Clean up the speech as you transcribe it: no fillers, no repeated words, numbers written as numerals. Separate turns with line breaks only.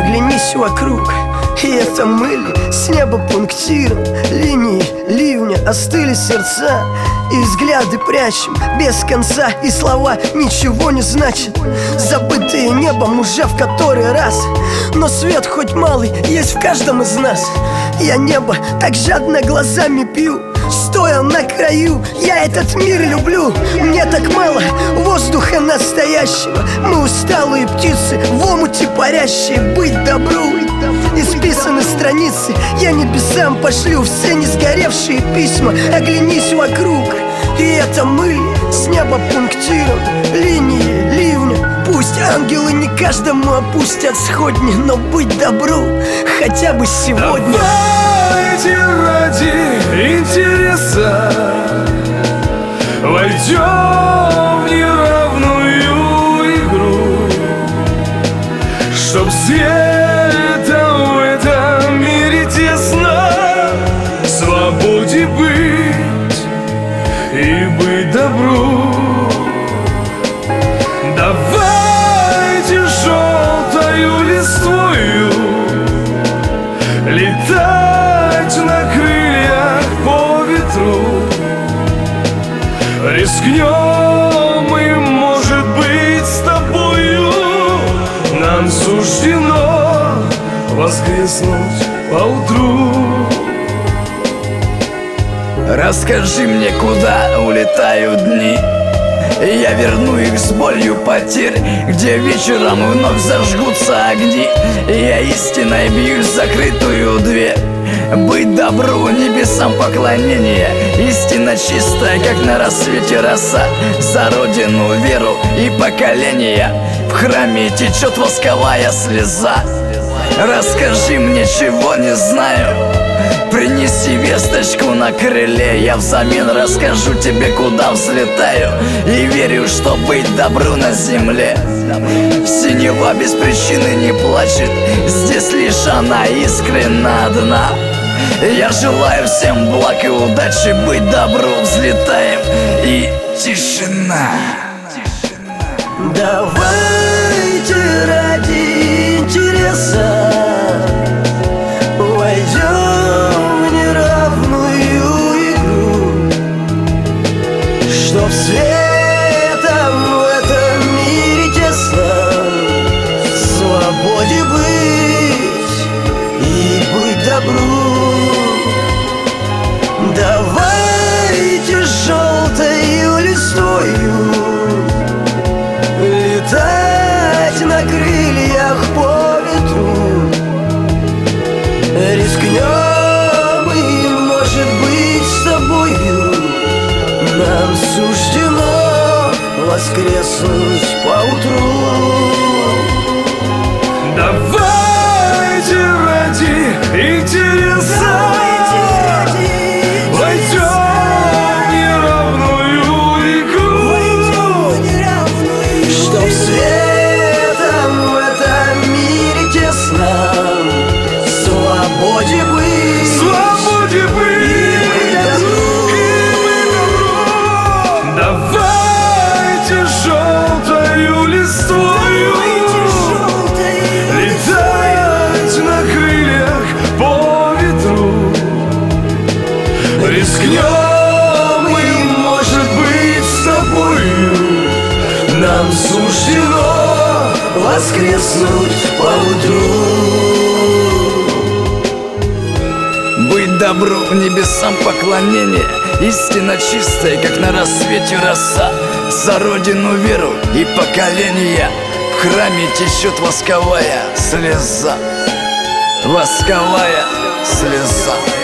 Оглянись вокруг, и это мы ли? С неба пунктиром линии ливня остыли сердца, и взгляды прячем без конца, и слова ничего не значат, забытые небом уже в который раз. Но свет хоть малый есть в каждом из нас. Я небо так жадно глазами пью, стоя на краю, я этот мир люблю. Мне так мало воздуха настоящего, мы усталые птицы в омуте парящие. Быть добру, исписаны страницы, я небесам пошлю все не сгоревшие письма. Оглянись вокруг, и это мы с неба пунктиром линии ливня. Пусть ангелы не каждому опустят сходни, но быть добру хотя бы сегодня.
Давайте ради интереса войдем в неравную игру, чтоб света в этом мире тесно, свободе быть и быть добру. Давайте желтою листвою летать на крыльях по ветру. Рискнем и, может быть, с тобою нам суждено воскреснуть поутру.
Расскажи мне, куда улетают дни, и я верну их с болью потерь, где вечером вновь зажгутся огни, и я истиной бьюсь в закрытую дверь. Быть добру, небесам поклонение, истина чистая, как на рассвете роса, за родину, веру и поколения. В храме течет восковая слеза. Расскажи мне, чего не знаю, принеси весточку на крыле, я взамен расскажу тебе, куда взлетаю, и верю, что быть добру на земле. Синева без причины не плачет, здесь лишь она искренна одна. Я желаю всем благ и удачи, быть добру, взлетаем и тишина.
Давайте ради интереса войдем в неравную игру, чтоб светом в этом мире тесно, свободе быть и быть добру. Давайте желтою листвою летать на крыльях по ветру. Рискнем и, может быть, с тобою нам суждено воскреснуть поутру.
Давайте ради интереса рискнем и, может быть, с тобою нам суждено воскреснуть поутру.
Быть добру, небесам поклонение, истина чистая, как на рассвете роса, за родину, веру и поколения. В храме течет восковая слеза, восковая слеза.